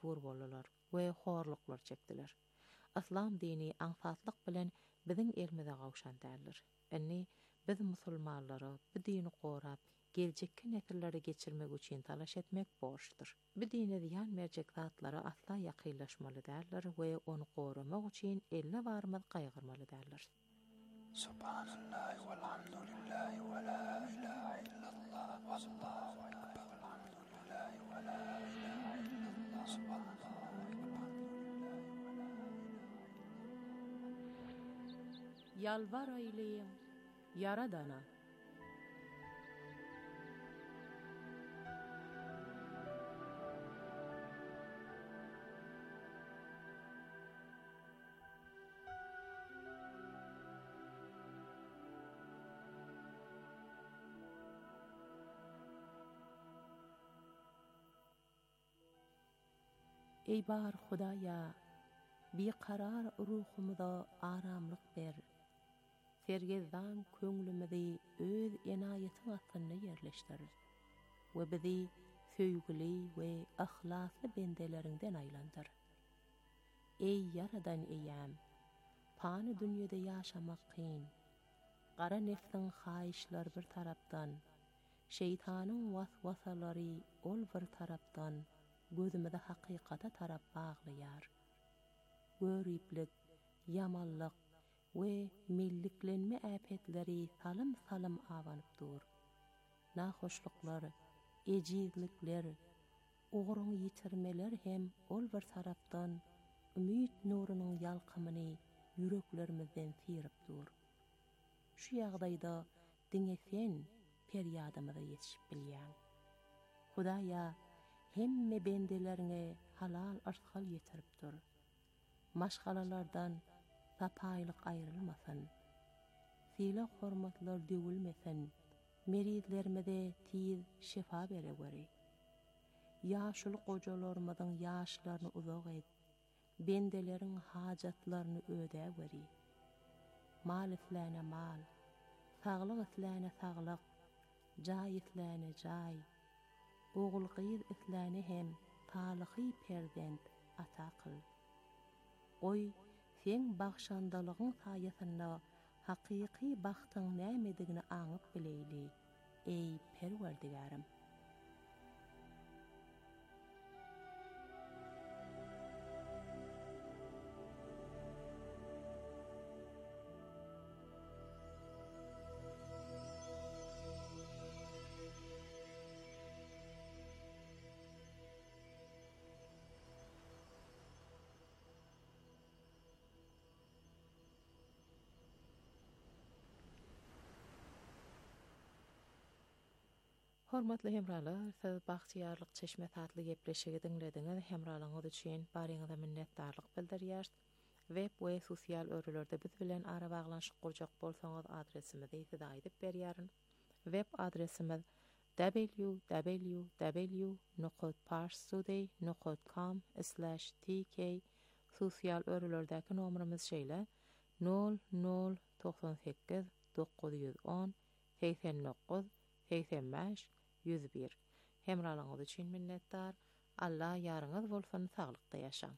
mejbur boldylar we horluklar çekdiler. İslam dini aňsatlyk bilen biziň elimize gawşan däldir. Enni biz musulmanlary bu dini gorap, geljekki nesillere geçirmek üçin talaş etmek borçdur. Bu dine diýen merjek zatlara asla ýakynlaşmaly däldir we onu goramak üçin elle barmaz gaýgyrmaly däldir. Subhanallah walhamdulillah wa la ilaha illallah wallahu akbar walhamdulillah wa la ilaha illallah subhanallah walhamdulillah wa la ilaha. Yalvar aýlyň Yaradana. Ey bar Hudaýa, biqarar ruhumyza aramlyk ber. Sergezdan köňlümidi öz enaýetiň astyna ýerleşdir we bizi söýgüli we ahlasly bendelerinden aýlandyr. Ey Yaradan eýäm, pany dünýede ýaşamak kyn. Gara nefsiň haýyşlary bir tarapdan, şeytanyň waswasalary ol bir tarapdan gözümde hakykata tarap baglaýar. Göriplik, yamanlyk we milliklenme äpetleri salym awanyp dur. Nahoşluklar, ejizlikler, ogruň ýitirmeler hem ol bir tarapdan ümit nurunyň ýalkymyny yüreklerimizden sirip dur. Şu ýagdaýda diňe sen peryadymyza ýetişip bilýän. Hudaýa hemme bendelerine halal arşgal ýetirip dur. Maşgalalardan tapaýlyk aýrylmasyn. Sile hormatlar döwülmesin. Meridlerimize tiz şifa bere göri. Ýaşuly gojalarymyzyň ýaşlaryny uzak et. Bendeleriň hajatlaryny öde göri. Mal isläne mal, saglyk isläne saglyk, jaý isläne jaý. Ogul gyz isläne hem talyhy perzent ata kyl. Oy, sen bagşandalygyň saýasynda hakyky bagtyň nämedigini aňyp bileýli. Ey Perwerdigarim. Hormatly hemralar, siz Bagtyarlyk Çeşme tatly gepleşigi dinlediňiz. Hemralaňyz üçin baryňyza minnetdarlyk bildirýär. Web we sosial örülerde biz bilen ara baglanşyk gurjak bolsaňyz adresimizi ýa-da aýdyp berýärin. Web adresimiz www.parstoday.com/tk. Sosial örülerdäki nomerimiz şeýle 0098 910 89 85 101. Hemralaňyz üçin minnetdar. Allah ýaryňyz bolsun, saglykda ýaşaň.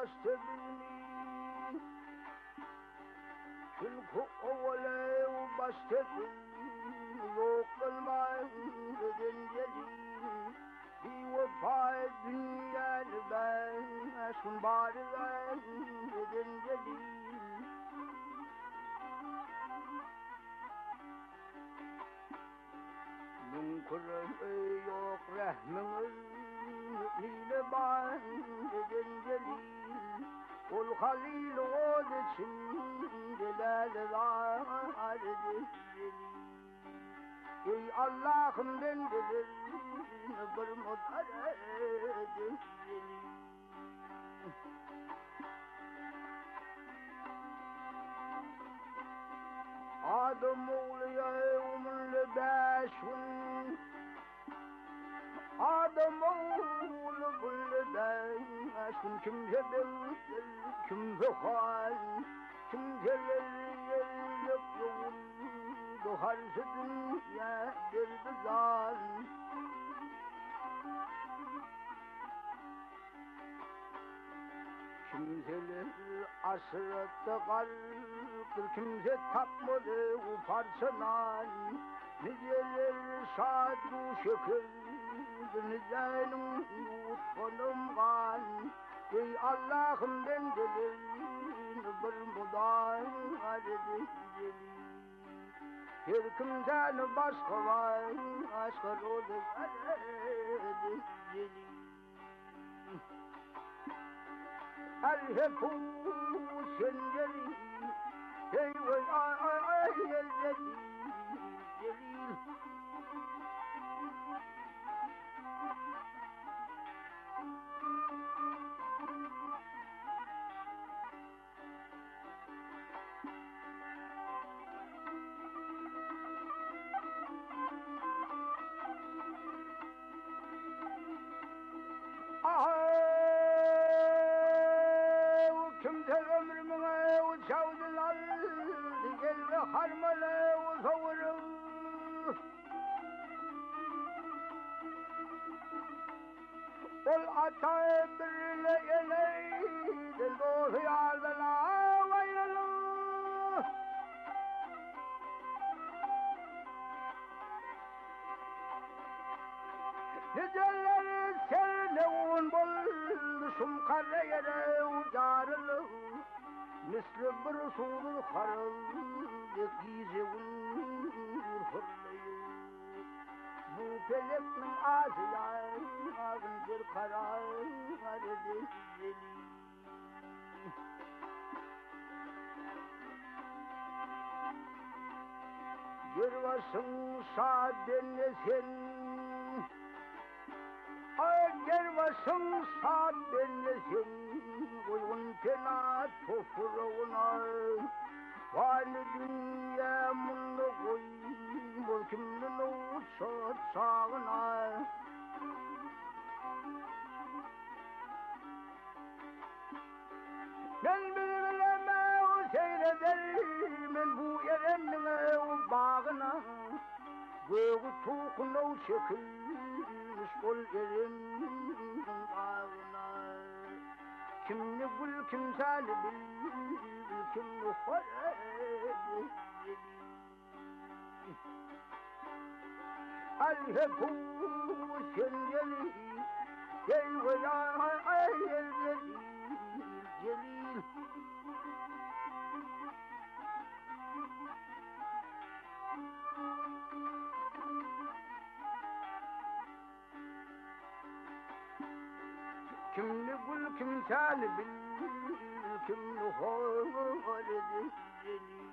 bastedini çünkü oğlev bastedini yok olmaz denceli bir vefa dünyanı ben aşkın bari ben denceli mümkün yok rahminiz nile ben denceli ol halil o için dilerler denceli ey Allah'ım ben dilir bir mutare denceli Adam oğlu yevmül beşun Adam oğlu beşun kimse bildir kimse hal kimseler yerlik yol duharsı dünya bir bizal kimseler asırette kalktır kimse tapmadı o parçalan niceler şadu şükürdür nicenin yutkunum kan ey Allah'ım ben dilerim bir mudar edeceğim her kimden başka var aşk rodu edeceğim Alhepu sendeli hey vay ay celil kimdir ömrümüne uçavdılar gel ve harmale uzavuru ol ata birle eleydin doğru yardına vayralı niceleri serine un buldum kara yere ucarılı misli bir sulul harıl yekize un hırlayı bu peleknin ağzıya ağın bir karar edeceğim Girvasın saadenle sen Gervasın saadenle sen Uygun fena tofuruğuna Vali dünya munlu koy Mülkümün uçut sağına Ben bilmeme o seyrederim Ben bu yeremine o bağına Göğü tuğun o şekilmiş Ol yerin bağına Kimni gül kimsali bil Kimni hore Alhepu sendeli Eyve ay celil celil Kimni gül kimsali bil Kimni hore celil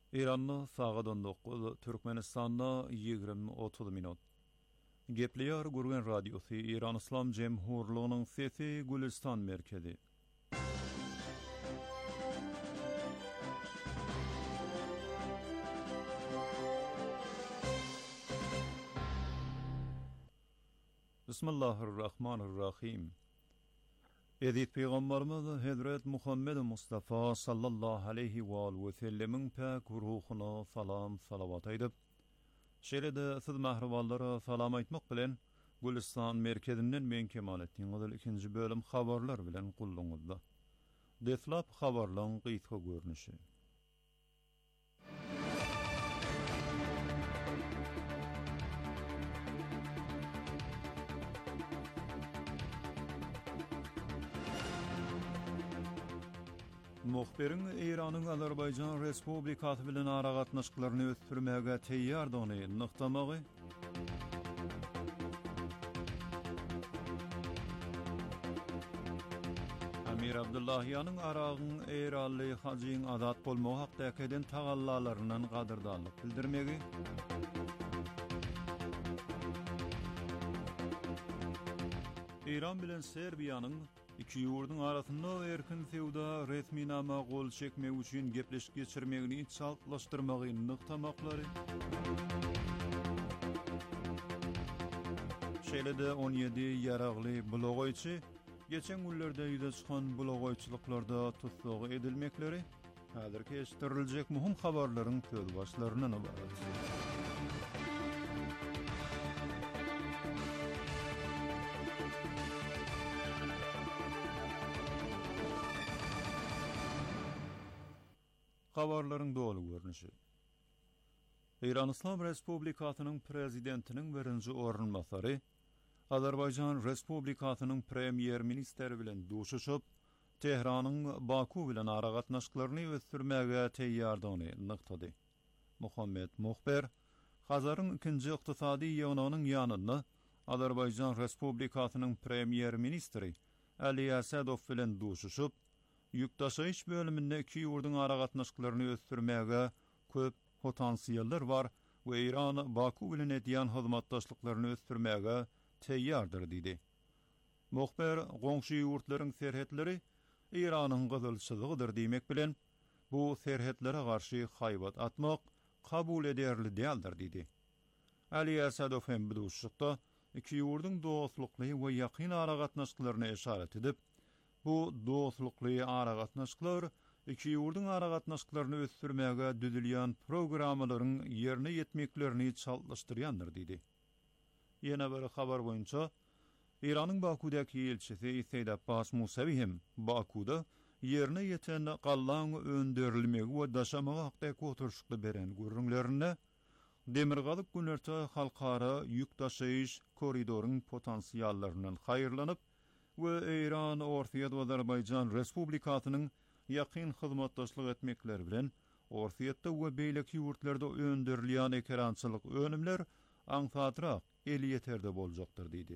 İran'da sağadan 9, Türkmenistan'da 20-30 minut. Gepliyor Gurgen Radyosu, İran İslam Cemhurluğu'nun sesi Gülistan merkezi. Bismillahirrahmanirrahim. Edip Peygamberimiz Hazret Muhammed Mustafa sallallahu aleyhi ve sellemin pek ruhuna salam salavat edip, şeride siz mahrivallara salam aytmak bilen Gülistan merkezinden men Kemalettin ikinci bölüm habarlar bilen kulluğunuzda. Deslap habarlan qıytqa görünüşü. Muhbirin İran'ın Azerbaycan Respublikası bilen ara gatnaşyklaryny ösdürmäge teýýardygyny nyktamagy, Amir Abdullahyanyň aragyň Eýranly hajiň azat bolmagy hakdakydan tagallalaryndan gadyrdanlyk bildirmegi, İran bilen Serbiýanyň iki ýurdun arasynda erkin sewda resminama gol çekmek üçin gepleşik geçirmegini çalklaşdyrmagy nyktamaklary. Şeýle-de 17 ýaragly blogoýçy geçen günlerde ýüze çykan blogoýçylyklarda tutsagy edilmekleri häzirki eşitdiriljek muhim habarlaryň söz başlaryndan ibaret. Habarlaryň dolu görnüşi. İran İslam Respublikasynyň prezidentiniň birinji orunmasary Azerbaycan Respublikasynyň premier ministeri bilen duşuşyp, Tehranyň Baku bilen ara gatnaşyklaryny ösdürmäge teýýardygyny nyktady. Muhammed Muhber, Hazaryň ikinji ykdysady ýygynynyň ýanynda Azerbaycan Respublikasynyň premier ministri Ali Asadov bilen duşuşyp, ýükdaşyş bölüminde iki ýurdun ara gatnaşyklaryny ösdürmäge köp potensiýallar bar we İran Baku bilen edýän hyzmatdaşlyklaryny ösdürmäge teýýardyr diýdi. Muhber goňşy ýurtlaryň serhetleri İranyň gyzylçylygydyr diýmek bilen bu serhetlere garşy haýbat atmak kabul ederli däldir diýdi. Ali Asadov hem bu duşukda iki ýurdun dostlukly we ýakyn ara gatnaşyklaryny eşaret edip, bu dostlukly ara gatnaşyklar iki ýurdun ara gatnaşyklaryny ösdürmäge düzülýän programmalaryň ýerine ýetmeklerini çallaşdyrýandyr diýdi. Ýene bir habar boýunça İranyň Bakudaky elçisi Seyyid Abbas Musavi hem Bakuda ýerine ýeten gallaň öndürilmegi we daşamagy hakdaky oturşykly beren görüňlerine demirgalyk günlerçe halkara ýükdaşyş koridoryň potensiýallaryndan haýyrlanyp we İran Orta we Azerbaycan Respublikasynyň ýakyn hyzmatdaşlyk etmekleri bilen Ortaýatda we beýleki ýurtlarda öndürilýän ekrançylyk önümler aňsatrak eli ýeterde boljakdyr diýdi.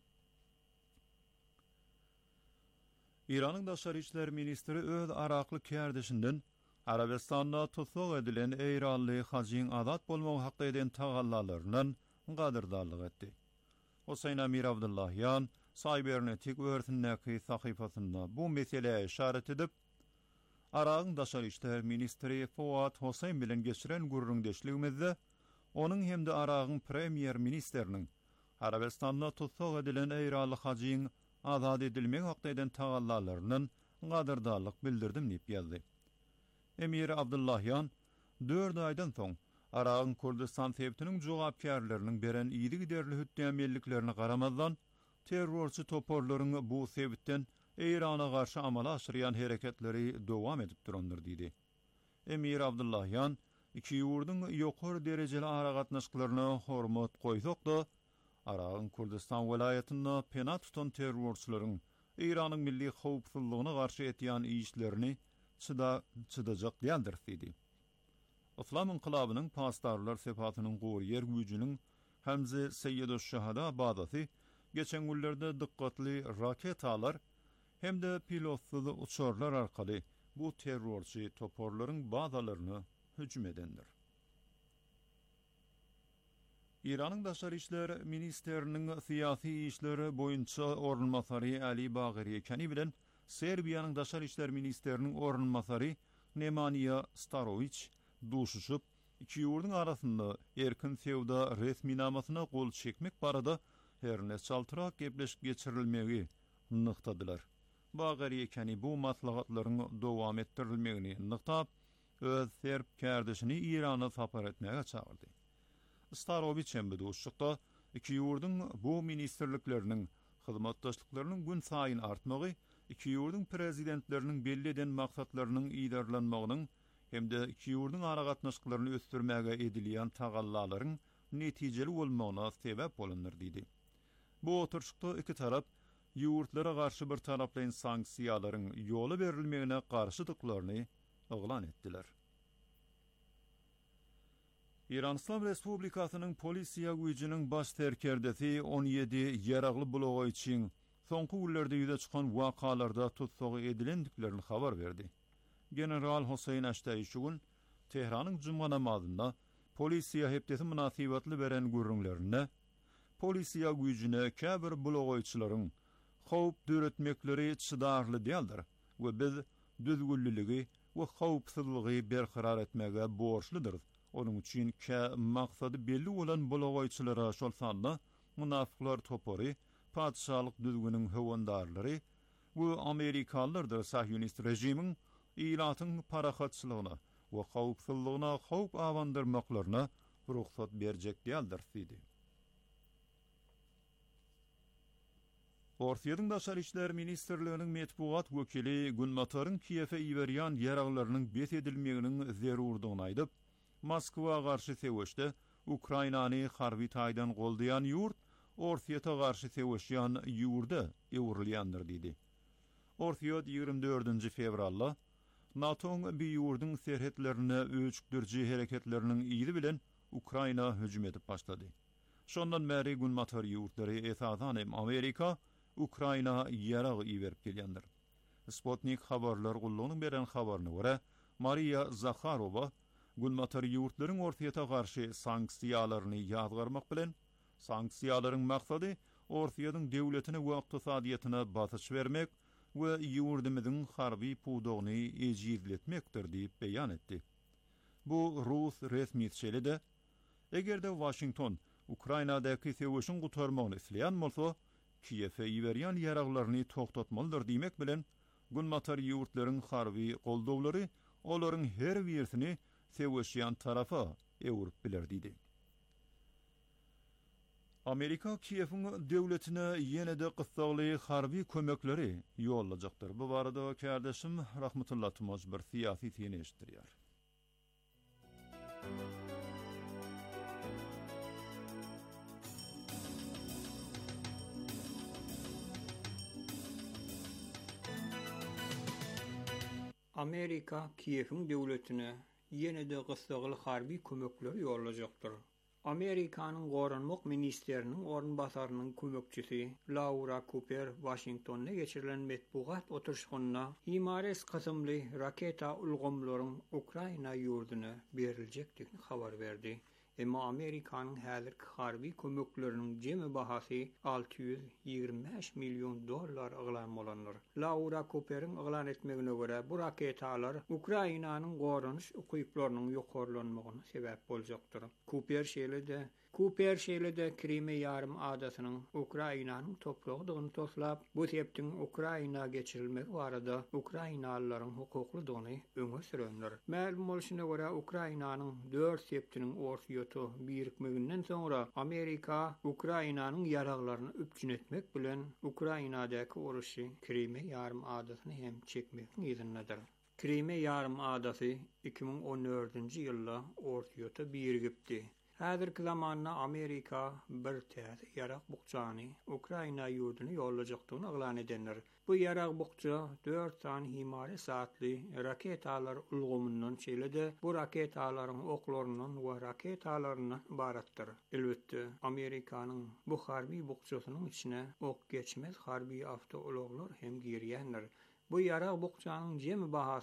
İranyň Daşary işler ministri öz arakly kärdeşinden Arabistanda tutsak edilen Eýranly hajiň azat bolmagy hakdakydan tagallalaryndan gadyrdanlyk etdi. Hoseýn Amir Abdullahyan Cybernetic Earth'näki sahypasynda bu meseleye işaret edip, Aragyň Daşary işler ministri Fuat Hoseýn bilen geçiren gurrundeşligimizde onun hemde Aragyň premier ministeriniň Arabistanda tutsak edilen Eýranly hajiň azat edilmegi hakdakydan tagallalaryndan gadyrdanlyk bildirdim diýip ýazdy. Emir Abdullahyan 4 aýdan soň Aragyň Kurdistan sebitiniň jogapkärleriniň beren ýygy giderli hütdämelliklerini garamazdan terrorçy toporlaryň bu sebitden Eýrana garşy amala aşyrýan hereketleri dowam edip durandyr diýdi. Emir Abdullahyan iki ýurdun ýokary derejeli ara gatnaşyklaryna hormat goýsak-da, Aragyň Kurdistan welaýatynda pena tutan terrorçylaryň Eýranyň milli howpsuzlygyna garşy etýän işlerini çydajak däldir diýdi. Islam inqilabynyň pasdarlar sepatynyň goýer güýjüniň Hamza Seyyidoş Şahada bazasy geçen günlerde dikkatli raketalar hem de pilotly uçurlar arkaly bu terrorçy toporlaryň bazalaryny hücum edendir. İran'ın Daşary işler ministerinin siyasi işleri boyunça ornmasary Ali Bagiri ekeni bilen Serbiyanın Daşary işler ministerinin ornmasary Nemanja Starović duşuşup iki ýurdun arasında erkin sewda resminamasyna gol çekmek barada herne çaltyrak gepleşip geçirilmegi nyktadylar. Bagiri ekeni bu maslahatlaryň dowam etdirilmegini nyktap öz serb kärdeşini İrana sapar etmege çağırdy. Starović hem duşuşykda iki ýurdun bu ministerlikleriniň hyzmatdaşlyklarynyň gün saýyn artmagy, iki ýurdun prezidentleriniň belli eden maksatlarynyň iýdarlanmagynyň hem-de iki ýurdun aragatnaşyklaryny ösdürmäge edilýän tagallalaryň netijeli bolmagyna sebäp bolandyr diýdi. Bu oturşykda iki tarap ýurtlara garşy bir taraplyň sanksiýalaryň ýoly berilmegine garşydyklaryny oglan etdiler. İran İslam Respublikasynyň polisiýa güýjüniň baş terkerdesi 17 ýaragly bulogy üçin soňky günlerde ýüze çykan wakalarda tutsagy edilendiklerini habar berdi. General Hüseyin Aştaýy şu gün Tehranyň juma namazynda polisiýa hepdesi munasybatly beren görüňlerine polisiýa güýjüne käbir bulogyçylaryň howp döretmekleri çydarly däldir we biz düzgünlüligi we howpsuzlygy berqarar etmege borçlydyr. Onun üçin maksady belli bolan bulogyçylara şol sanda munafyklar topary, padşahlyk düzgünüň höwendarlary we Amerikalılardyr sahyonist rejimiň ilatyň parahatçylygyna we howpsuzlygyna howp awandyrmaklaryna ruhsat berjek däldir diýdi. Orsiýadyň Daşary işler ministerliginiň metbuat wekili Gulmataryň Kiýefe iberýän ýaraglarynyň bes edilmeginiň zerurdygyny aýdyp, Moskwa garşy seweşde Ukrainany harby taýdan goldayan ýurt Orsiýata garşy seweşýän ýurda ewrilýändir diýdi. Orsiýat 24 fevralda NATO'nun bir ýurdun serhetlerine ölçükdürji hereketlerinin iyili bilen Ukraina hücum edip başladı. Şondan beri Gulmatar ýurtlary esasan hem Amerika, Ukraina ýarag iýerip gelýändir. Sputnik habarlar gullugynyň beren habaryna görä, Maria Zakharova Gulmatar ýurtlaryň Orsiýata garşy sanksiýalaryny ýazgarmak bilen, sanksiýalaryň maksady Orsiýadyň döwletine we ykdysadyýatyna basyş bermek we ýurdumyzyň harby puwdogyny ejizletmekdir diýip beýan etdi. Bu Rus resmiýetçileri de egerde Washington Ukrainadaky seweşin gutarmagyny isleýän bolsa, Kiýefe iberýän ýaraglaryny toktatmalydyr diýmek bilen Gulmatar ýurtlaryň harby goldawlary olaryň her birisini seweşýän tarafa ewrip biler diýdi. Amerika Kiýewiň döwletine ýene-de gysgaly harby kömekleri ýollajakdyr. Bu barada kardeşim Rahmetullah Tumaz bir syýasy tiýen eşitdirýär. Amerika Kiýewiň döwletine ýene-de gysgaly harby kömekleri ýollajakdyr. Amerikanyň goranmak ministeriniň ornbasarynyň kömekçisi Laura Cooper Washingtonda geçirilen metbuat oturşygyna himares kysymly raketa ulgamlaryň Ukraina ýurduna beriljekdigini habar berdi. Emma Amerikanyň häzirki harby kömekleriniň jemi bahasy $625 milyon aglan bolandyr. Laura Cooper'in aglan etmegine görä bu raketalar Ukrainanyň goranyş ukyplarynyň ýokarlanmagyna sebäp boljakdyr. Cooper şeýle-de Krime ýarym adasynyň Ukrainanyň topragyny toslap, bu septiň Ukraina geçirilmek barada Ukrainalılaryň hukuklydygyny öňe sürenler. Ma'lum bolşuna görä Ukrainanyň 4 septiniň orsiýaty birikmeginden soňra Amerika Ukrainanyň ýaraglaryny üpjünetmek bilen Ukrainadaky uruşy Krime ýarym adasyny hem çekmek niýetindedir. Krime ýarym adasy 2014-nji ýylda orsiýata birigipdi. Häzirki zamanda Amerika bir täze ýarag bukjany Ukraina ýurduny ýollajakdygyny aglan edenler. Bu ýarag bukja 4 tan himare saatly raketalar ulgamyndan çeýle-de bu raketalaryň oklarynyň we raketalarynyň baratdyr. Elbetde Amerikanyň bu harby bukjasynyň içine ok geçmez harby awtouloglar hem girýändir. Bu ýarag bukjanyň jemi bahasy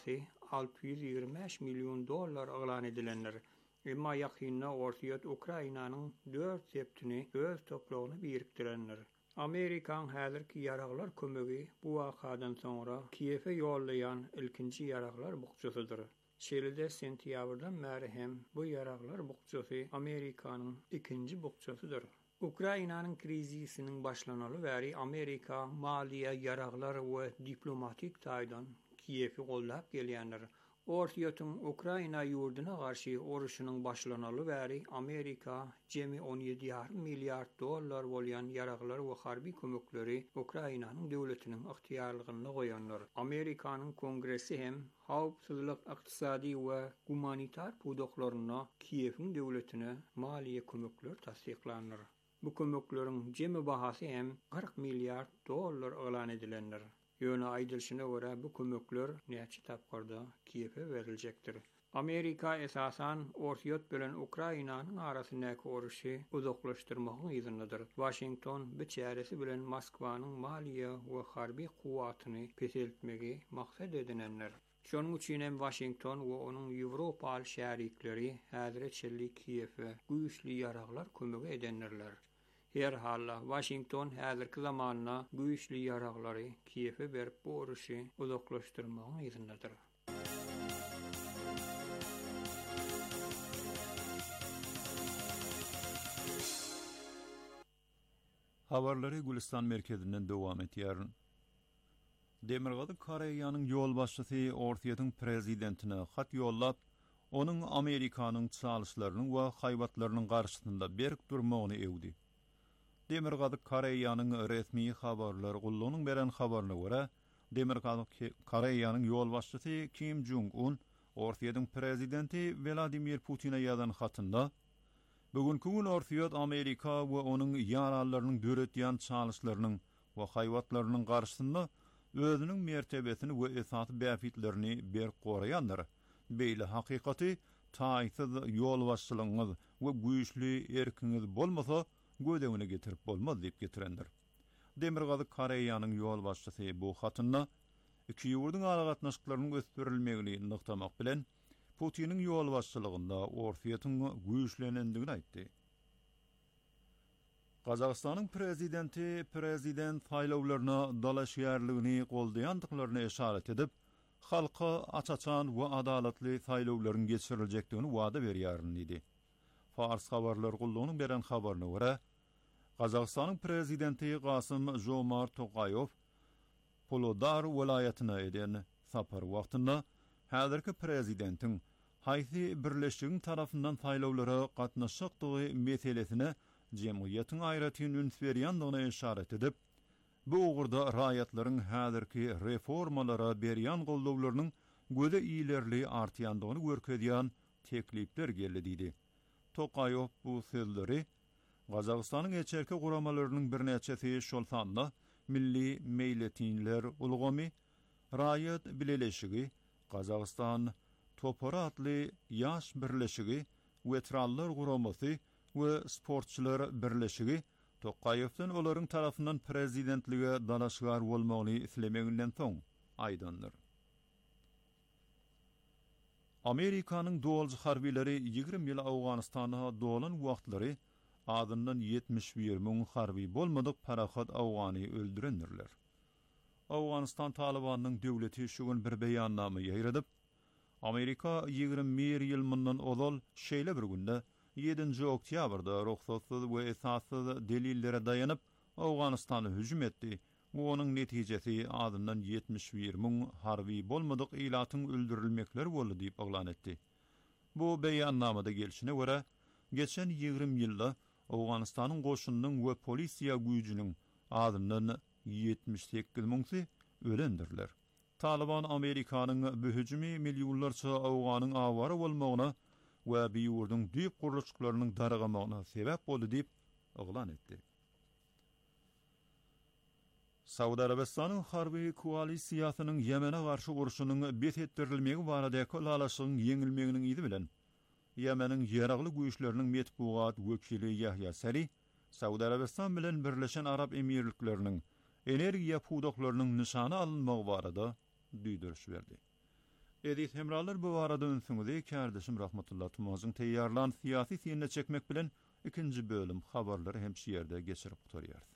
$625 milyon elan edilenler. Emma yakynna ortaýat Ukrainanyň 4 septini öz toplawgyny birikdirenler. Amerikan häzirki yaraglar kömegi bu wakadan soňra Kiýewe ýollaýan ilkinji yaraglar bukçasydyr. Şeýle sentýabrdan bäri hem bu yaraglar bukçasy Amerikanyň ikinji bukçasydyr. Ukrainanyň krizisiniň başlanaly bäri Amerika maliýe yaraglar we diplomatik taýdan Kiýewi gollap gelýändir. Ortaýatyň Ukraina ýurduna garşy oruşunyň başlanaly bäri Amerika jemi $17,5 milyard bolýan yaraglar we harby kömekleri Ukrainanyň döwletiniň ygtyýarlygyna goýanlar. Amerikanyň kongresi hem hawpsuzlyk, ykdysady we humanitar pudoklaryna Kiýewiň döwletine maliýe kömekler tasdiklanýar. Bu kömekleriň jemi bahasy hem $40 milyard elan edilenler. Ýöne aýdylşyna görä bu kömekler näçe tapgarda Kiýewe beriljekdir. Amerika esasan ortaýat bilen Ukrainanyň arasyndaky oruşy uzaklaşdyrmagyň ýygynydyr. Washington bu çäresi bilen Moskwanyň maliýe we harby kuwatyny peseltmegi maksat edinenler. Şonuň üçin hem Washington we onuň Ýewropal şärikleri häzirçelik Kiýewe güýçli yaraglar kömegi edenlerler. Her halla Washington häzirki zamanyna güýçli yaraglary Kiýewe berip bu oruşy uzaklaşdyrmagyň ýygynydyr. Habarlary Gülistan merkezinden dowam etýär. Demirgady Koreýanyň ýol başçysy ortaýatyň prezidentine hat ýollap, onuň Amerikanyň çalyşlarynyň we haýwatlarynyň garşysynda berk durmagyny ewdi. Demirgady Koreýanyň resmi habarlary gullanyň beren habaryna görä, Demirgady Koreýanyň ýol başçysy Kim Jong-un ortaýatyň prezidenti Vladimir Putin'e ýazan hatynda bugünkü gün ortaýat Amerika we onuň ýarallarynyň döretýän çalyşlarynyň we haýwatlarynyň garşysynda özüniň mertebesini we esasy bäfitlerini berk goraýandyr. Beýle hakykaty taýsyz ýol başçylygyňyz we güýçli erkiňiz bolmasa gödegine getirip bolmaz diýip getirendir. Demirgady Koreýanyň ýol başçysy bu hatynda iki ýurduň aragatnaşyklarynyň gösterilmegini noktamak bilen Putiniň ýol başçylygynda ortaýatyň güýçlenendigini aýtdy. Gazagystanyň prezidenti prezident saýlawlaryna dalaşýarlygyny goldaýandyklaryna eşaret edip, halka açaçan we adalatly saýlawlaryň geçiriljekdigini wada berýäryn diýdi. Fars habarlar gullanyň beren habaryna görä, Gazagystanyň prezidenti Kasym-Jomart Tokaýew Polodar welaýatyna eden sapar wagtynda häzirki prezidentiň haýsy birleşigiň tarapyndan saýlawlara gatnaşykdygy meselesine jemgyýetiň aýratyn üns berýändigine eşaret edip, bu ugurda raýatlaryň häzirki reformalara berýän gollawlarynyň göze iýlerli artýandygyny görkezýän teklipler geldi diýdi. Tokaýew bu sözleri Gazagystanyň eçerki guramalarynyň birnäçesi şol sanda milli meýletinler ulgamy, raýat bileleşigi, Gazagistan Topora adly ýaş birleşigi, wetrallar guramasy we sportçylar birleşigi Tokaýewden olaryň tarapyndan prezidentlige dalaşgar bolmagyny islemeginden soň aýdandyr. Amerikanyň dolgy harbileri 20 ýyl Awganystana dolan wagtlary adından 71.000 harbi bolmadyk parahat Awgany öldürendirler. Awganystan Talibanyň döwleti şu gün bir beýannama ýaýradyp, Amerika 21 ýyl mundan ozal şeýle bir günde 7 oktýabrda ruhsatsyz we esassız delillere dayanıp Awganystana hüjüm etdi. Bu onuň netijesi adından 71.000 harbi bolmadyk ilatyň öldürilmekleri boldy diýip aglan etdi. Bu beýannamada gelişine görä, geçen 20 ýylda Awganystanyň goşunynyň we polisiýa güýjüniň adından 78.000 ölendirler. Taliban Amerikanyň bu hüjümi millionlarça Awganyň awara bolmagyna we bir ýurduň düýp guruluşlarynyň daragamagyna sebäp boldy diýip aglan etdi. Saudiya Arabistanyň harby koalisiýasynyň Ýemene garşy uruşunyň bethetdirilmegi baradaky lalaşygyň ýeňilmeginiň ýyly bilen Ýemeniň ýeragly güýçleriniň metbuat wekili Yahya Sari, Saudiya Arabistan bilen Birleşen Arap Emirlikleriniň energiýa pudoklarynyň nişana alınmagy barada düýdürüş berdi. Edit hemralar bu arada ünsüňizi kardeşim Rahmetullah Tumaz'ın teýýarlan siyasi sinne çekmek bilen ikinji bölüm habarlary hem şu ýerde geçirip oturýarys.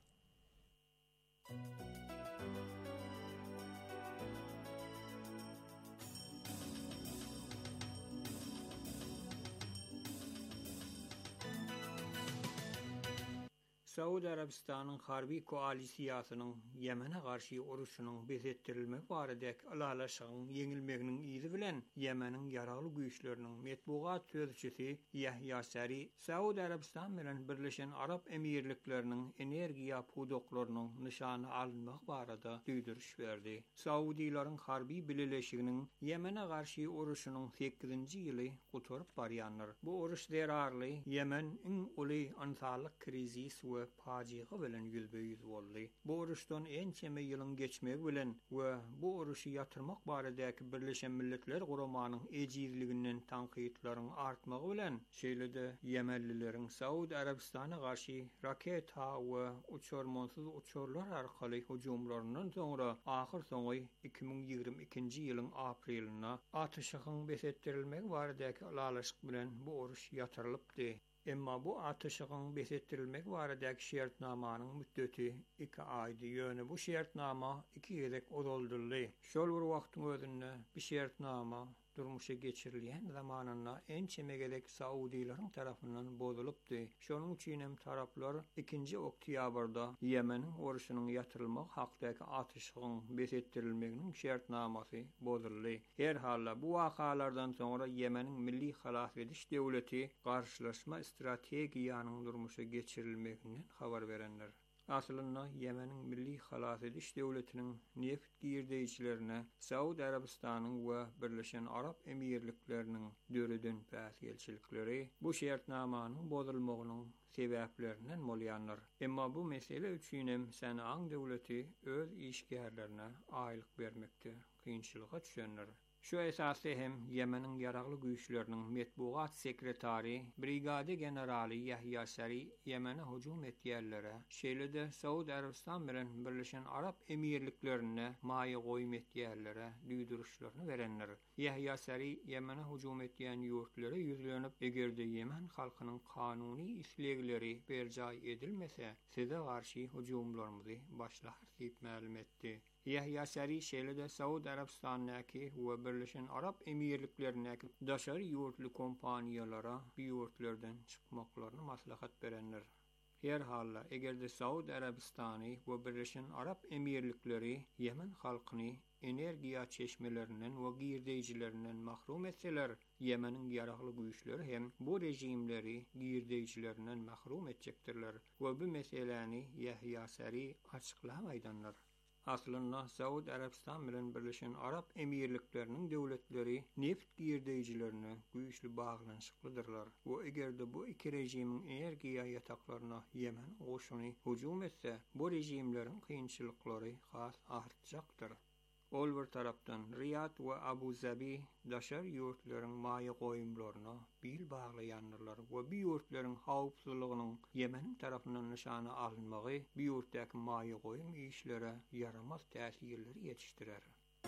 Saudi Arabistan'ın harbi koalisiýasynyň Yemene garşy uruşynyň bezetdirilmek baradaky alalaşygyň ýeňilmeginiň izi bilen Yemeniň ýaragly güýçleriniň metbuat sözçüsi Yahya Sari Saudi Arabistan bilen Birleşen Arap Emirlikleriniň energiýa pudoklarynyň nyşany alynmak barada düýdürüş berdi. Saudiýlaryň harbi bileleşiginiň Yemene garşy uruşynyň 8-nji ýyly guturyp barýandyr. Bu uruş zerarly Yemen iň uly ansalyk krizis we pajiga bilen ýüzbeýüz boldy. Bu uruşdan ençeme ýylyň geçmegi bilen we bu uruşy ýatyrmak baradaky Birleşen Milletler Guramanyň ejizliginden tanqidlaryň artmagy bilen şeýlede Yemenlileriň Saudi Arabistana garşy raket we uçurmansyz uçurlar arkaly hujumlaryndan soňra ahyr soňy 2022-nji ýylyň aprelinde atyşygyň besetdirilmegi baradaky alalaşyk bilen bu uruş ýatyrylypdy. Emma bu atyşygyň besetdirilmek baradaky şertnamanyň müddeti 2 aýdy. Ýöne bu şertnama 2 gezek uzaldyryldy. Şol bir wagtyň özünde bir şertnama durmuşa geçirilýän zamanynda ençeme gerek Saudiýlaryň tarapyndan bozulypdy. Şonuň üçin hem taraplar 2-nji oktýabrda Yemeniň uruşynyň ýatyrylmak hakdaky atyşygyň besetdirilmeginiň şertnamasy bozuldy. Her halda bu wakalardan soňra Yemeniň milli halas ediş döwleti garşylaşma strategiýanyň durmuşa geçirilmeginden habar berenler. Aslında Yemen'in milli halas ediş döwletiniň neft girdeýçilerine Saudi Arabistanyň we Birleşen Arap Emirlikleriniň döreden päsgelçilikleri bu şertnamanyň bozulmagynyň sebäplerinden bolýandyr. Emma bu mesele üçin hem Sanaň döwleti öz işgärlerine aýlyk bermekde kynçylyga düşenler. Şu esasda hem Yemeniň ýaragly güýçleriniň metbuat sekretary, brigade generali Yahya Sari Yemene hujum etýärlere, şeýlede Saudi Arabistan bilen Birleşen Arap Emirliklerine maýy goýum etýärlere düýdürüşlerini berenler. Yahya Sari Yemene hujum etýän ýurtlary ýüzlenip, egerde Yemen halkynyň kanuny islegleri berjay edilmese, size garşy hujumlarymyzy başlar diýip ma'lum etdi. Yahya Sari şeýlede Saudi Arabistanyňky we Birleşen Arap Emirlikleriniňki daşary ýurtly kompaniýalara bu ýurtlardan çykmaklaryny maslahat berenler. Her halda egerde Saudi Arabistany we Birleşen Arap Emirlikleri Yemen halkyny energiýa çeşmelerinden we girdeýçilerinden mahrum etseler, Yemeniň ýaragly güýçleri hem bu rejimleri girdeýçilerinden mahrum etjekdirler we bu meseleni Yahya Sari açyklamaýdanlar. Aslında Saudi Arabistan bilen Birleşen Arap Emirlikleriniň döwletleri neft girdeýçilerine güýçli baglanşyklydyrlar. Bu egerde bu iki rejimiň energiýa ýataklaryna Yemen goşuny hujum etse, bu rejimleriň kynçylyklary has artjakdyr. Ol bir tarapdan Riyad we Abu Zabi daşar ýurtlaryň maýy goýumlaryna bil baglaýanlar we bu ýurtlaryň hawpsuzlygynyň Yemeniň tarapyndan nyşany alynmagy bu ýurtdaky maýy goýum işlere yaramaz täsirleri ýetişdirer.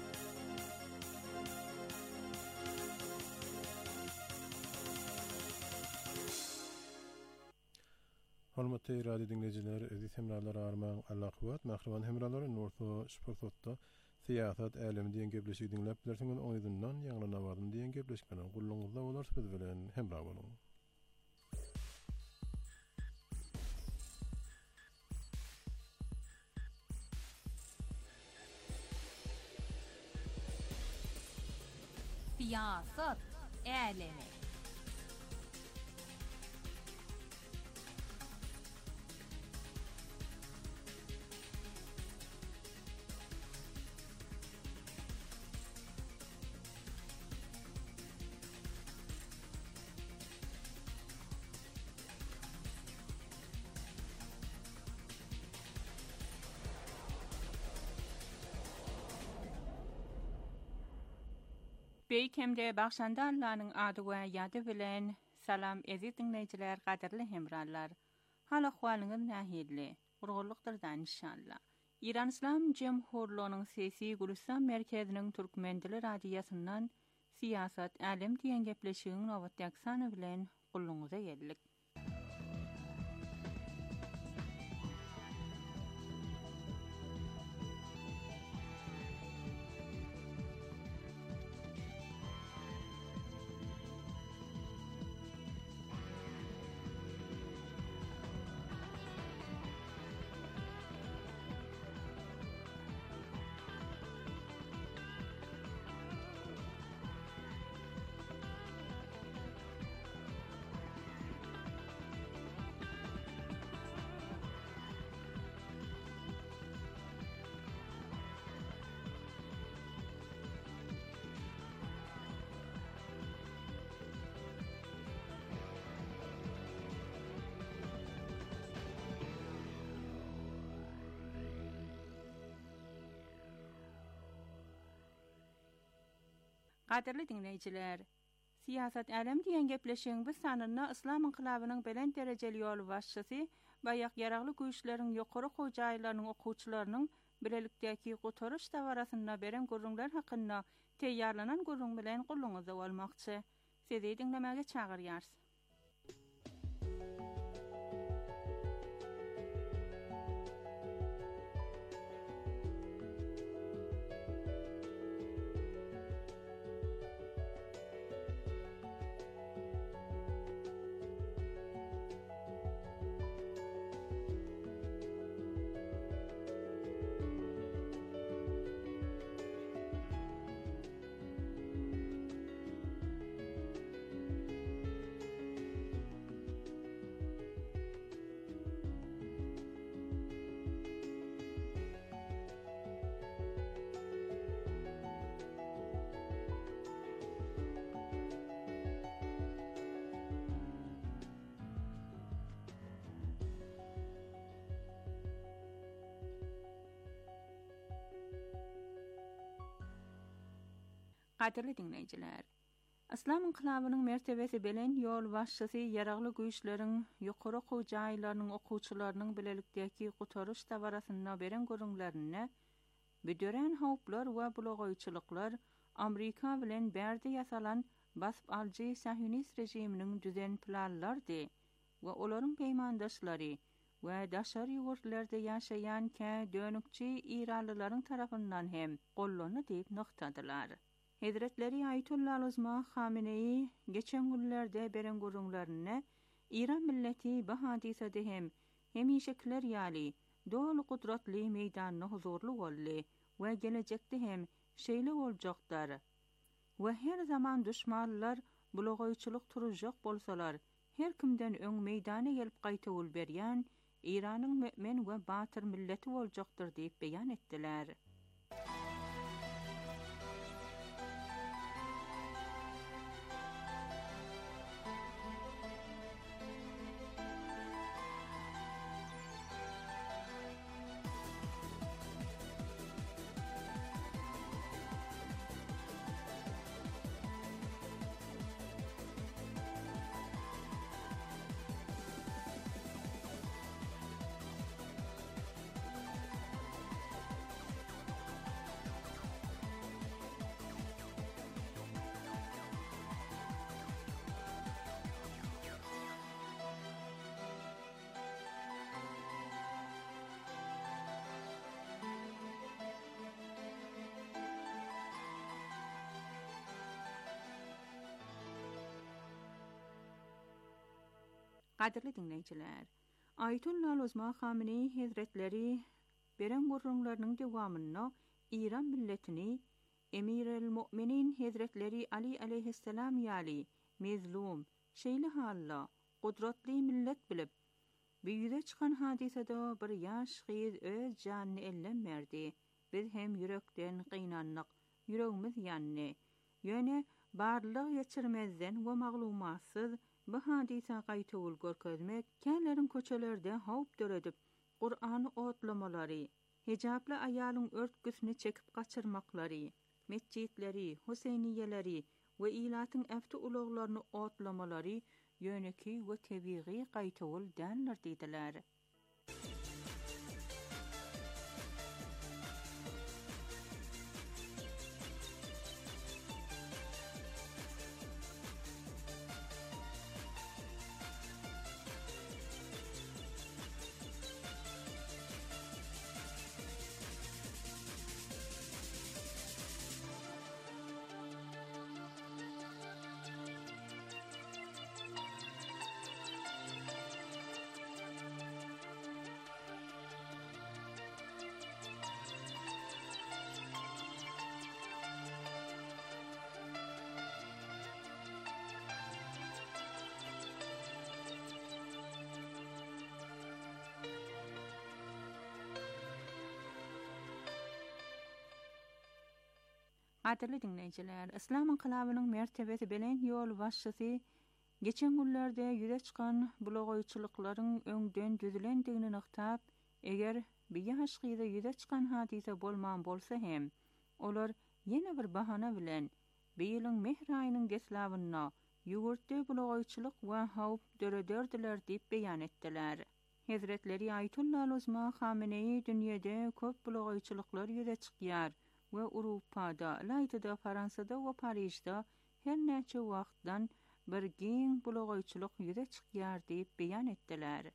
Hormatly radio dinleyijiler, edit hemralar armaň Allah kuwat, mahruman hemralar Norto Sportda siyasat elimi diýen gepleşigi dinläp bilersiňiz, oňyzyndan ýaňlanawadym diýen gepleşik bilen gulluňyzda bolar biz bilen hemra boluň. Siyasat elimi. Beýkemde Bagşandarlaryň ady we ýady bilen salam eziz dinleýijiler, gaderli hemrallar. Hal ahwalyňyz nähili? Gurgurlukdyr da inşallah. İran İslam Jemhurluğunun sesi Gülistan merkezinin Türkmen dili radiosynyň siyasat, alem diýen gepleşigiň nowatdaky sany bilen gulluňyza geldik. Gaderli dinleyijiler, siyasat alem diýen gepleşigiň bu sanyna Islam inqilabynyň belen derejeli ýol başçysy baýak yaragly güýçleriň ýokary hojaýlarynyň okuwçylarynyň bilelikdäki gotaryş dawarasyna beren gurrunlar hakynda teýýarlanan gurrun bilen gulluňyza bolmakçy. Sizi dinlemäge çagyrýar. Gaderli dinleyijiler, Islam inqilabynyň mertebesi belen ýol başçysy yaragly güýçleriň ýokary hojaýlarynyň okuwçylarynyň bilelikdäki gotaryş dawarasyna beren gurrunlaryny büdüren howplar we bulogaýçylyklar Amerika bilen bärde ýasalan basyp aljy Sahyonist rejiminiň düzen planlardy we olaryň peýmandaşlary we daşary ýurtlarda ýaşaýan dönükçi İranlylaryň tarapyndan hem gollany diýip noktadylar. Hazretleri Ayetullah Uzma Khamenei geçen günlerde beren gurrunlaryny İran milleti bu hadisede hem hemişekler ýaly dolu gudratly meýdanyna huzurly boldy we gelecekde hem şeýle boljaklar. We her zaman düşmanlar bulogaýçylyk turjak bolsalar, her kimden öň meýdana gelip gaýta bol berýän İranyň mömin we batyr milleti boljakdyr diýip beýan etdiler. Gaderli dinleyijiler, Ayetullah Uzma Khamenei Hazretleri beren gurrunlarynyň dewamyna İran milletini Emirel Mu'minin Hazretleri Ali aleyhisselam ýaly mezlum, şeýle halla, gudratly millet bilip, büýüde çykan hadisede bir ýaş gyz öz janyny ellenmerdi. Biz hem yürekden gynanlyk, yüregimiz ýanny. Ýöne barlyk ýeçirmezden we maglumatsyz bu hadisa gaýta bol görkezmek, kenlerin köçelerde howp döredip, Qur'any otlamalary, hijably aýalyň örtgüsini çekip gaçyrmaklary, mescitleri, Huseyniýeleri we ilatyň äfti ulaglaryny otlamalary ýöneki we tebiği gaýta bol dänler diýdiler. Gaderli dinleyijiler, Islam inqilabynyň mertebesi bilen ýol başçysy geçen günlerde ýüze çykan blogoýçylyklaryň öňden düzülendigini nykap, eger bir ýaşgyda ýüze çykan hadise bolman bolsa hem, olar ýene bir bahana bilen beýliň mehr aýynyň deslawyna ýugurtdy blogoýçylyk we hawp döredördiler diýip beýan etdiler. Hazretleri Ayetullah Uzma Khamenei dünýede köp blogoýçylyklar ýüze çykýar we Awropada, Laytyda, Fransada we Parijda her näçe wagtdan bir giň blogoýçylyk ýüze çykýar diýip beýan etdiler.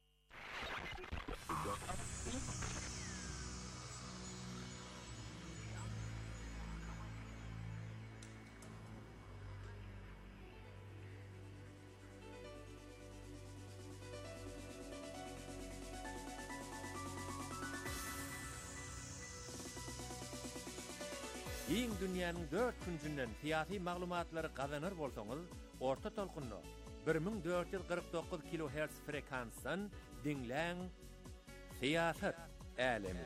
Iň dünýäniň 4 küncünden syýasy maglumatlary gazanır bolsaňyz, orta tolkunny 1449 kHz frekansdan dinläň. Syýasat älemi.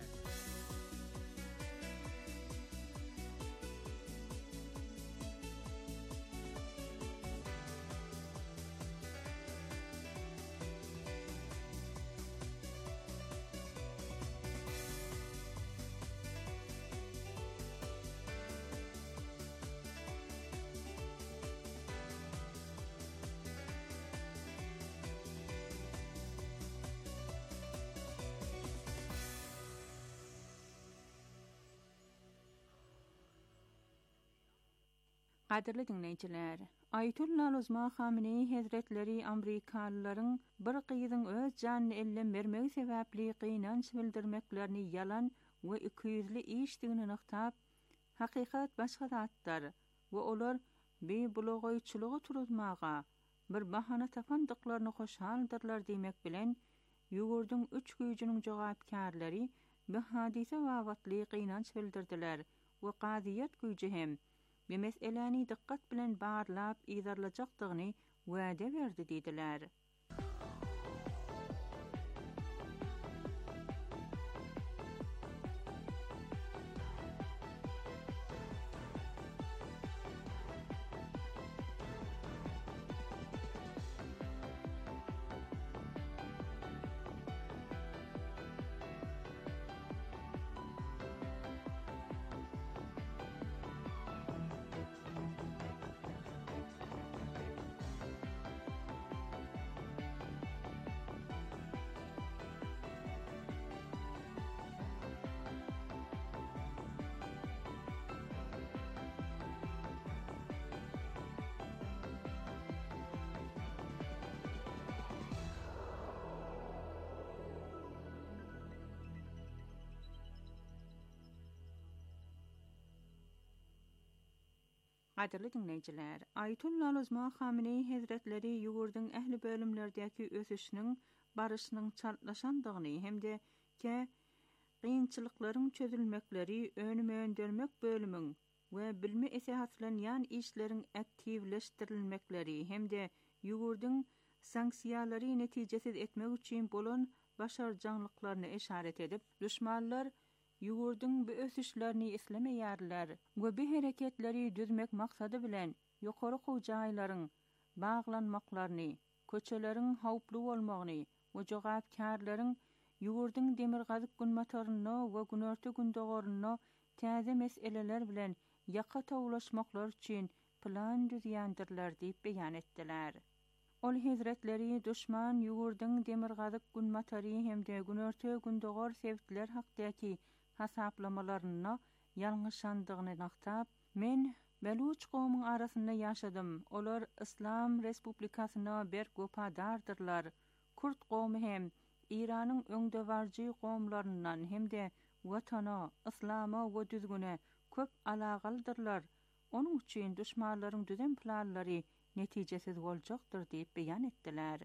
Gaderli dinleyijiler, Ayetullah Uzma Khamenei Hazretleri Amerikalılaryň bir gyzyň öz janyny ellen bermegi sebäpli gynanç bildirmeklerini yalan we ikiyüzli işdigini nykap, hakykat başga zatlar we olar bir blogoýçylygy turutmaga bir bahana tapandyklaryny hoşaldyrlar diýmek bilen ýugurdyň 3 güýjüniň jogapkärleri bu hadise wagtly gynanç bildirdiler we qadiyet güýji hem ve meseleni dikkat bilen barlap izarlajakdygyny wada berdi diýdiler. Gaderli dinleyijiler, Ayetullah Uzma Khamenei Hazretleri ýugurdyň ähli bölümlerdäki ösüşiniň barışynyň çartlaşandygyny hemde ke gynçylyklaryň çözülmekleri önüme öndürmek bölümüň we bilme esaslanýan işleriň aktivleşdirilmekleri hemde ýugurdyň sanksiýalary netijesiz etmek üçin bolan başarjanlyklaryny işaret edip, düşmanlar ýugurdyň bu ösüşlerini islemeýärler we bu hereketleri düzmek maksady bilen ýokary gojaýlaryň baglanmaklaryny, köçeleriň hawply bolmagyny we jogapkärleriň ýugurdyň demir gazyk günmatoryny we günörtü gündogoryny täze meseleler bilen ýaka tawlaşmaklar üçin plan düzýändirler diýip beýan etdiler. Ol Hazretleri düşman ýugurdyň demir gazyk günmatory hemde günörtü gündogor sebitler hakdaky hasaplamalarına ýalňyşandygyny naktap, men Beluç gowmyň arasynda ýaşadym. Olar İslam Respublikasyna bir gopadardyrlar. Kurt gowmy hem Iranyň öňdewarjy gowmlaryndan hemde watana, islama we düzgüne köp alagaldyrlar. Onuň üçin düşmanlaryň düzen planlary netijesiz boljakdyr diýip beýan etdiler.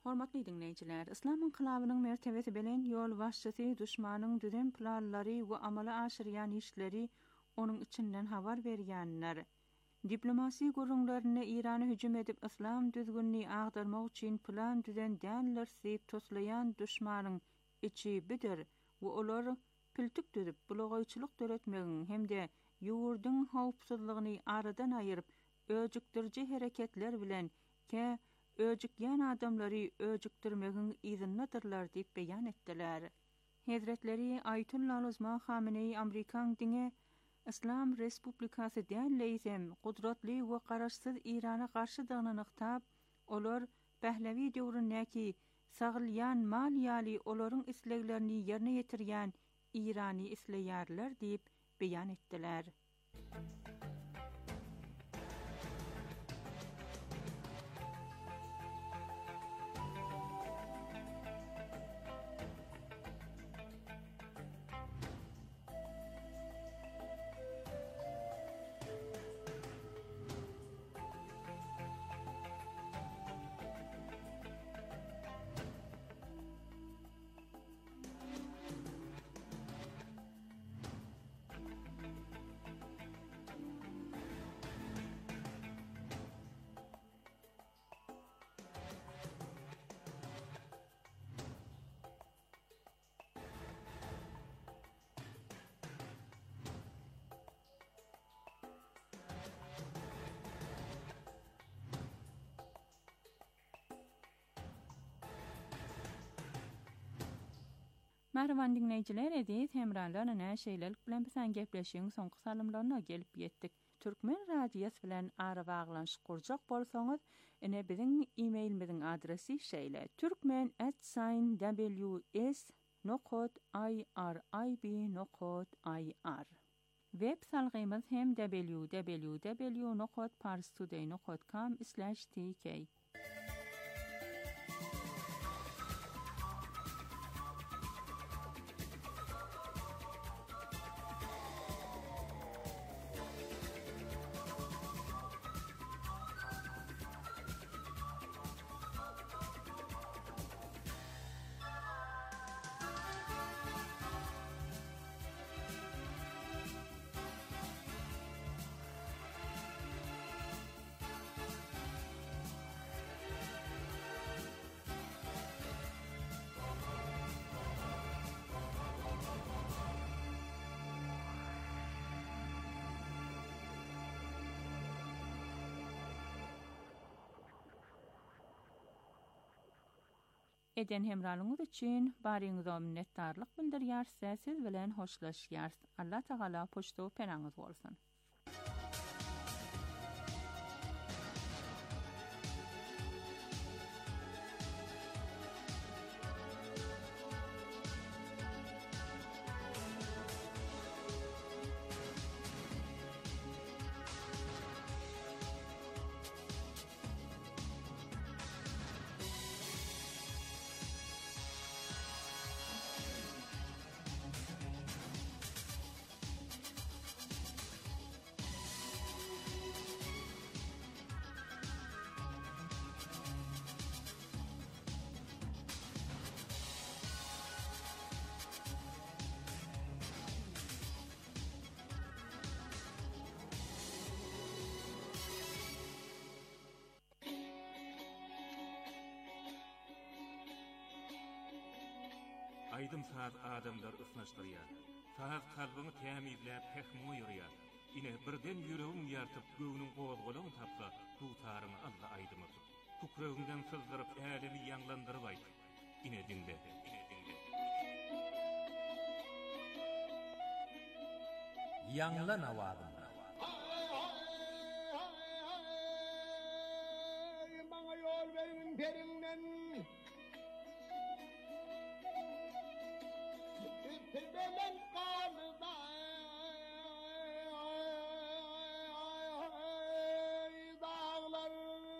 Hormatly dinleyijiler, İslam inkılabynyň mertebesi bilen ýol başçysy düşmanyň düzen planlary we amala aşyrýan işleri onuň içinden habar berýänler. Diplomasi gurulmalarına İran'a hücum edip İslam düzgünliği agdarmak için plan düzen dänler seyip toslayan düşmanyň içi bidir we olar piltik düzüp bulogaýçylyk töretmegiň hemde ýurduň howpsuzlygyny aradan aýyryp öjükdirji hereketler bilen öjükýän adamlary öjükdirmegiň izinnadyrlar diýip beýan etdiler. Hazretleri Ayetullah Uzma Khamenei Amerikan diňe İslam Respublikasy dänleýsem gudratly we garaşsyz İrana garşy daňanyktab olar Pahlavi döwründäki sagylýan mal ýaly olaryň isleglerini ýerine ýetirýän İrani isleýärler diýip beýan etdiler. Merhaban dinleyijiler, edis hemralarla näşeýlelik bilen bilen gepleşiň soňky salymlaryna gelip ýetdik. Türkmen radiýasy bilen ara baglanşyk gurjak bolsaňyz, ine biziň e-mailimiziň adresi şeýle: turkmen@ws.irib.ir. Web salgymyz hem www.parstoday.com/tk. Eden hemralyňyz üçin baryňyza minnetdarlyk bildirýär, siz bilen hoşlaşýar. Allah Taala poçta penaňyz bolsun. Aydın saat adamlar ısnaşdırýar. Saat kalbyny tämizläp hekmi ýürýär. Ine birden ýüregiň ýartyp göwüniň gowazgalagyny tapsa, tutaraňy Allah aýdymyz. Kukragyňdan sızdyryp älimi ýanglandyryp aýt. Ine dinle. Ýanglan awagym. Maňa ýol berin perinden. Tebelen kalda dağlar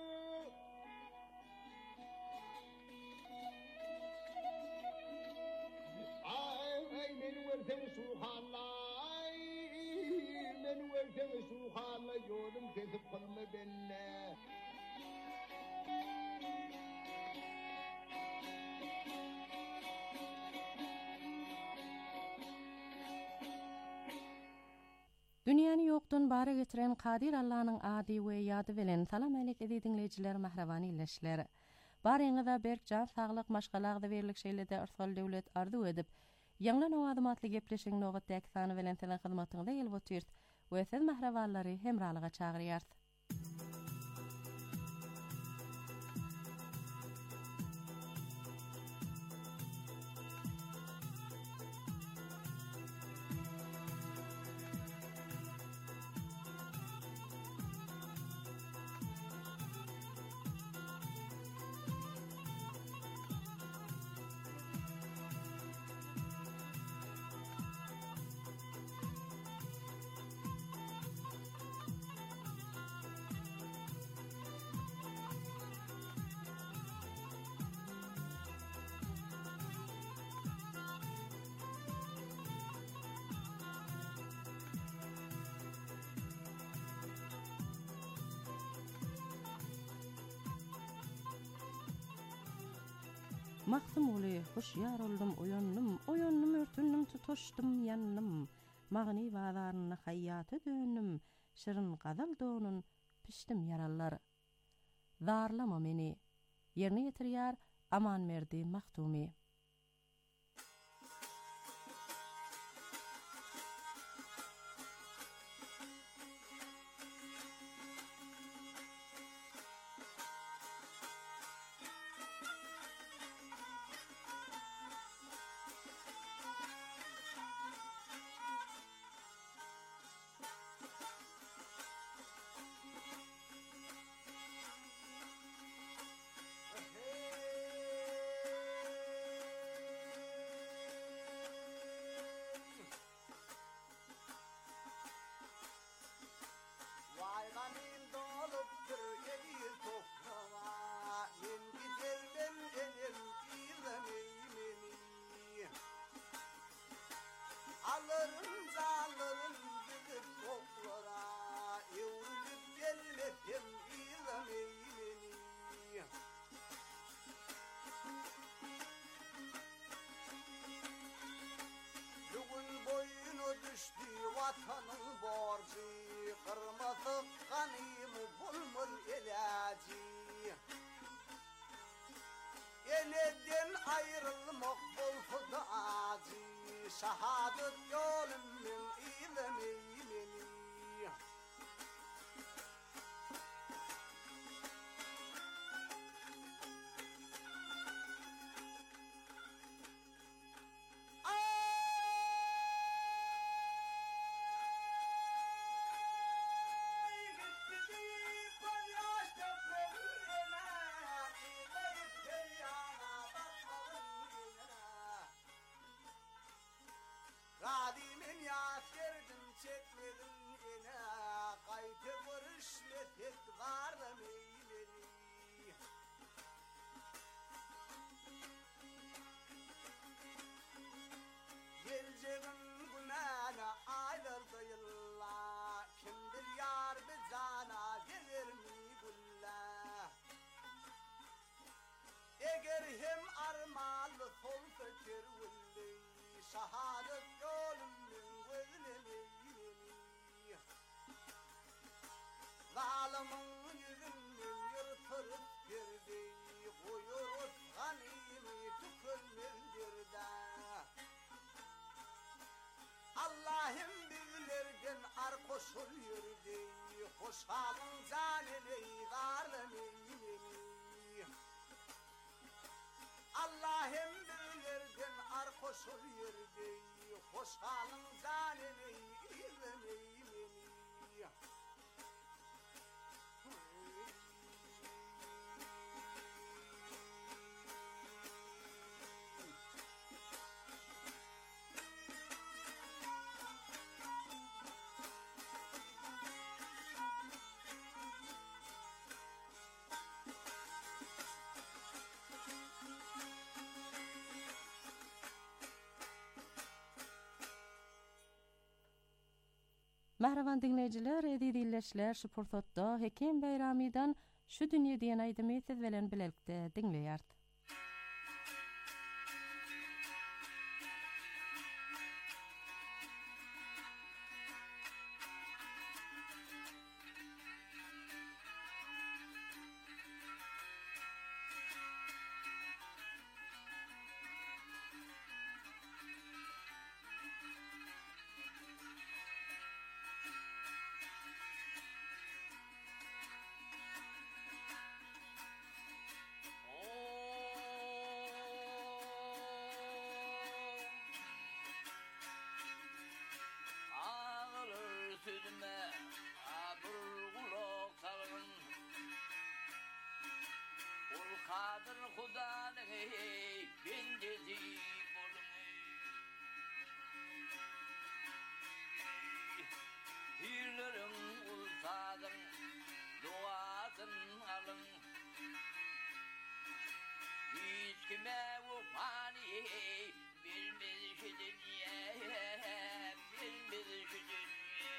ay meni versen suhanlay meni versen suhanla yolum kesip kalma benne Dünýäni ýokdan bara getiren Kadir Allah'nyň ady we ýady bilen salam alek edinleýijiler, mahraban illeşler. Baryňyza berk jan saglyk maşgalagda berlik şeýlede arsal döwlet arzu edip, ýanglan awadymatly gepleşiň nogatdaky sany bilen tele hyzmatyňda ýelbetýär we siz mahrabanlary hemralyga çagyrýar. Maksum oly, hoşyar oldum, oýandym, örtündüm, tutuşdum, yanlym. Magny bazaryna haýaty döndüm, şirin gazal donun, pişdim yarallar. Zarlama meni, ýerine ýetirýär aman merdi Maktumy. Vatanın borcu, kırmızı kanımı bulmur ilacı. Eleden ayrılmak bolsa da acı, şahadet yolunun ilemeyimini. Radimin yaskerdim çekmedim yine, kaytı barışlı tekrar meyleni. Geleceğin günahına aylarda yılla, kimdir yar bir cana gelir mi gülla? Eğer hem armalı sol fikir villi, şahadet yolunun gözlemeyini. Zalimin yüzünden yırtırıp girdi, koyur usganimi tükülmezdirde. Allah'ım bizlerden ar koşul yürüdü, hoşalın canini zarlemeyini. Allah'ım bizlerden ar koşul yürüdü, hoşalın canini izlemeyini. Mahraban dinleyijiler, edilleşler şu pursatda Hekim Beýramydan şu dünýe diýen aýdymy siz bilen bilelikde dinleýär. Kadir Hudanın bendezi bolun Hirlerin ulsadın duasın alın Hiç kime vufani bilmez şu dünya bilmez şu dünya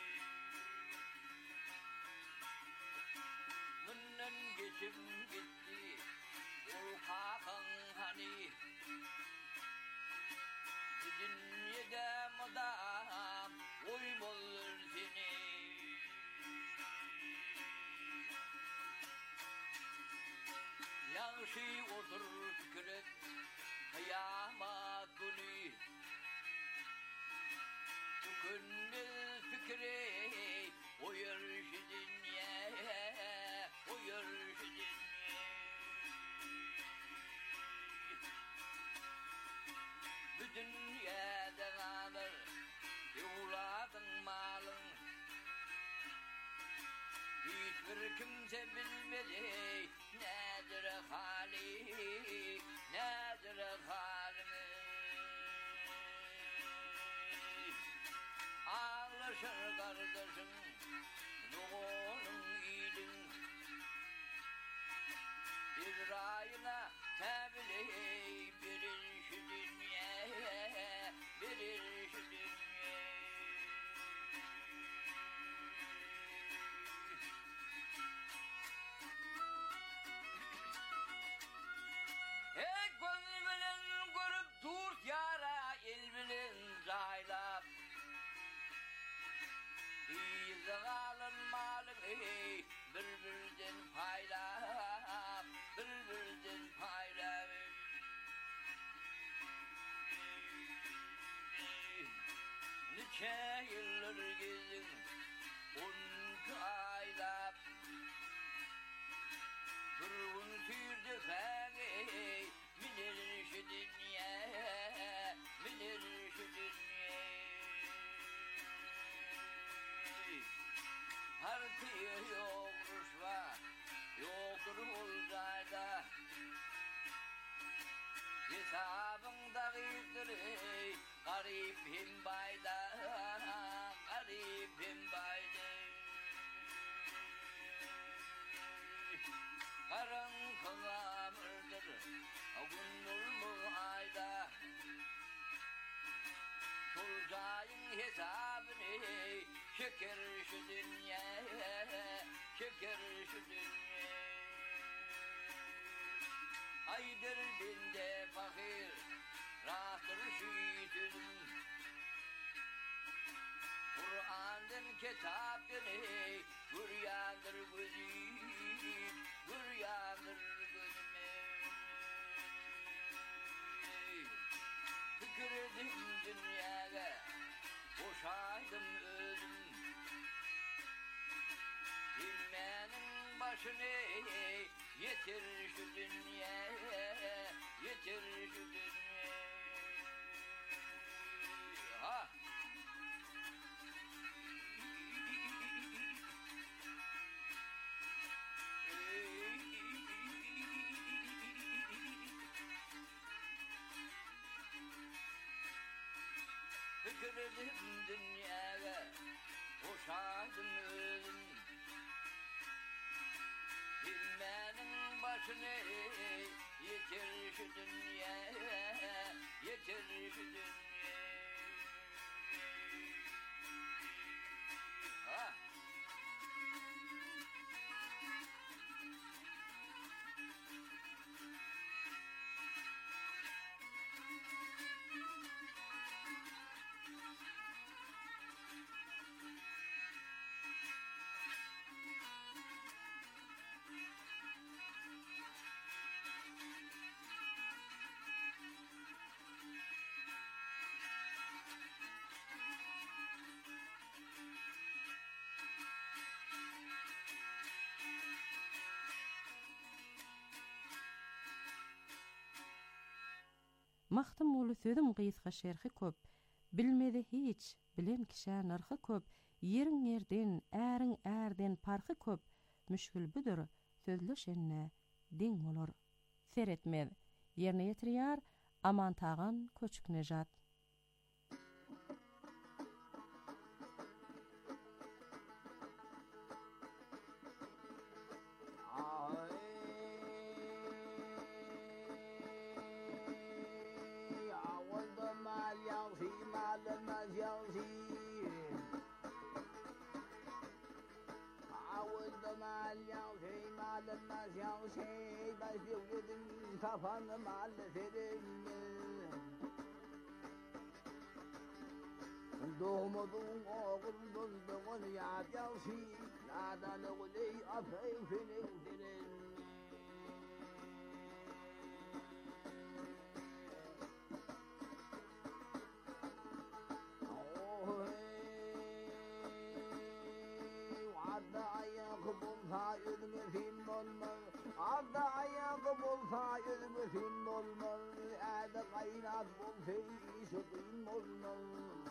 Bundan geçim gitti Ulkakın hani Dünyada madam uymalır seni Yanşı otur fikret Kıyamet günü Tükünmez fikri Uyur şu dünya Uyur şu dünya Bu dünyada kalır Yuvladın malın Hiçbir kimse bilmedi Nedir hali Nedir halimiz Ağlaşır kardeşim Nuğunun iyidin İsrail'e tebili Birin şu dünya Birin şu dünya Hey göz bilen görüp dur yara el bilen zaylap İyize kalın malın birbirden payla birbirden payla Nice yıllar gezin 12 aylap Durun sürdü feni Minir şu dünya Minir şu dünya Harpiye yok rüşva Yoktur ulzayda Hesabında gizdir Garip hem bayda Garip hem bayda Karın kılamırdır Gündür mu ayda Sulcayın hesabını Şeker şu dünya Şeker şu dünya Aydır binde fakir Rahtır şiitüm Kur'an'dan kitapını Güryandır gözüm Güryandır gözüme Tükürdüm dünyaya Boşaydım özüm Bilmenin başını Yetir şu dünya Yetir şu dünya Ha Tükürdüm dünyaya Boşaydım özüm Bilmenin başını Yetir şu dünya Yetir şu dünya Ha Mahtum ulu södüm gysga şerhi köp, bilmedi hiç, bilen kişä narhy köp, ýeriň ýerden, äriň ärden parhy köp, müşkül büdür, sözleşenne deň bolar. seretmez. Yerine yetirýär Aman Tagan Köçük Nejat. Kafanı mallerim doğmadığın oğlun doğun ya gelsi nadan oğley afeyfini udirin Adda ayak bulsa ülmüsin olmaz Adda ayak bulsa ülmüsin olmaz Ede kaynat bulsa işitin olmaz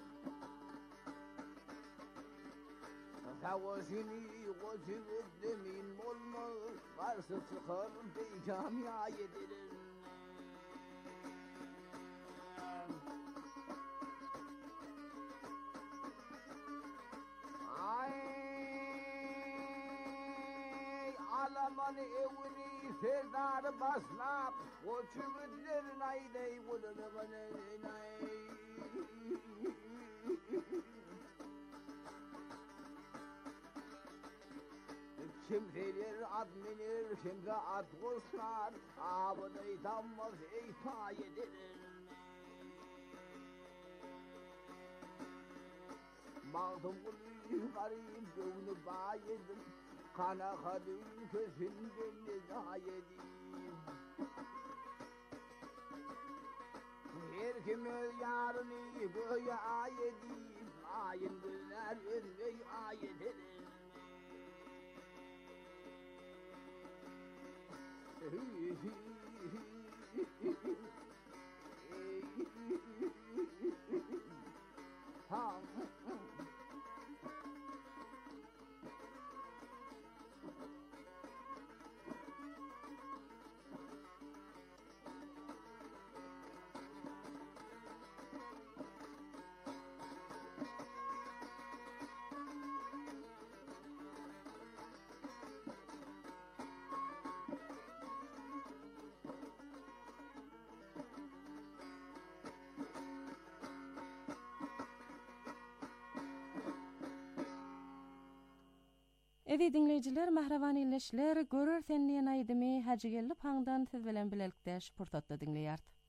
Savasini koçu demin olmaz Karşı çıkar beykam ya yedirin Alaman evini serdar baslap O çübütlerin aydey kudurduğun ay Kimseler ad minir, kimse ad kuşlar Abıday tanmaz ey payedirin Mağdum kulu garip gönlü bayedim Kana kadın közünden nezayedim Her kim yarını böyle ayedim Ayın günler ölmeyi ayedim Edi dinleyijiler, mahravan illeşler, görür senliyen aýdymy Hacıgelli paňdan siz bilen bilelikde şpurtatda dinleýär.